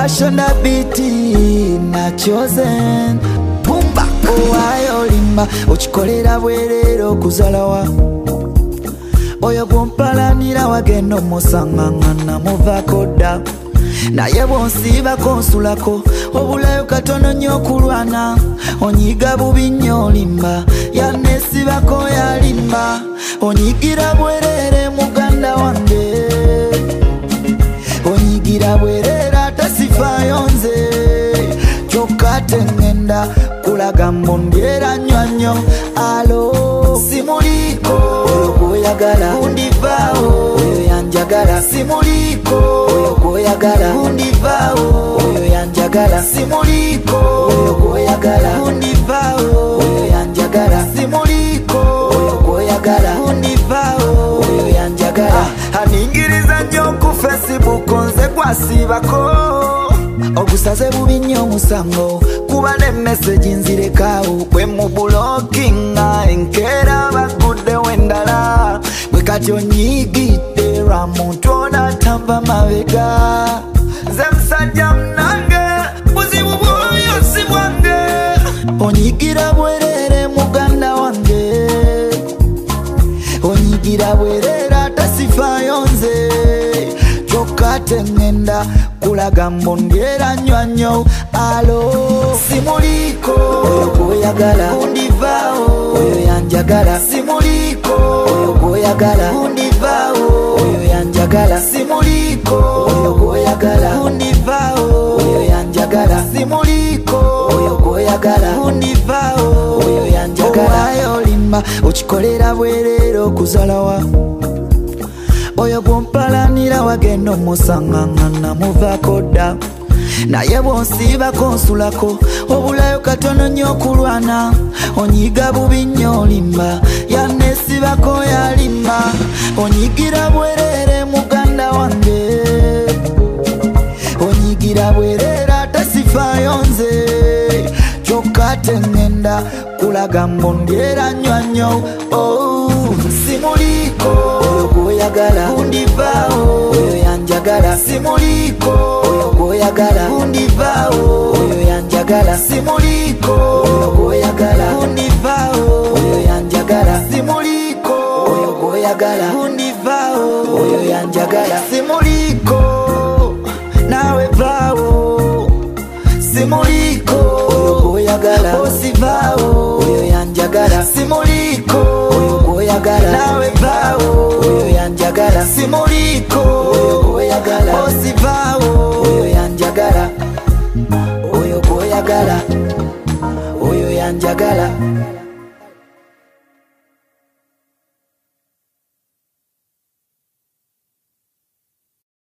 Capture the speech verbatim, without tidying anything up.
Shonda biti na chosen Pumba owayo limba ochikolera bwerero kuzalawa Oyo kumpalanira wagendo musangangana muvakoda Naye bonsiba konsulako obulayo katono nnyo kulwana Onyiga bubi nnyo limba yanesibako yalimba Onyigira bwerere muganda wange Onyigira bwerere tasifayo nze Kyokka tengenda kulaga mbondyera nnyo nnyo alo simuliko oyo gwoyagala undivaawo oyo yanjagala simuliko oyo gwoyagala undivaawo oyo yanjagala simuliko oyo gwoyagala undivaawo oyo yanjagala simuliko oyo gwoyagala undivaawo oyo yanjagala aningiriza nnyo ku Facebook nze gwasibako Ogusaze bubi nnyo musango kuba ne message nzirekawo bwe mu blockinga enkera bagudde wendala bwe kati onyigidde lwa muntu onatamba mabega nze musajja munange buzibu bwoyo si bwange onyigira bwerere muganda wange onyigira bwerere atasifayo nze kyokka tengenda kulaga mbondyera nnyo nnyo alo simuliko oyo gwoyagala undivaawo oyo yanjagala simuliko oyo gwoyagala undivaawo oyo yanjagala simuliko oyo gwoyagala undivaawo oyo yanjagala simuliko oyo gwoyagala undivaawo oyo yanjagala owayo limba ochikolera bwerero kuzalawa Oyo kumpalanira wagendo musangangana muvakoda Naye bonsiba konsulako obulayo katono nnyo kulwana Onyiga bubi nnyo limba yanesibako yalimba Onyigira bwerere muganda wange Onyigira bwerere atasifayo nze Kyokka tengenda kulaga mbondyera nnyo nnyo oh, simuliko oyo gwoyagala undivaawo oyo yanjagala simuliko oyo gwoyagala undivaawo oyo yanjagala simuliko oyo gwoyagala undivaawo oyo yanjagala simuliko oyo gwoyagala undivaawo oyo yanjagala simuliko nawe vaawo simuliko oyo gwoyagala osivaawo oyo yanjagala simuliko oyo gwoyagala nawe vaawo oyo yanjagala simuliko oyo gwoyagala osivaawo oyo yanjagala oyo gwoyagala oyo yanjagala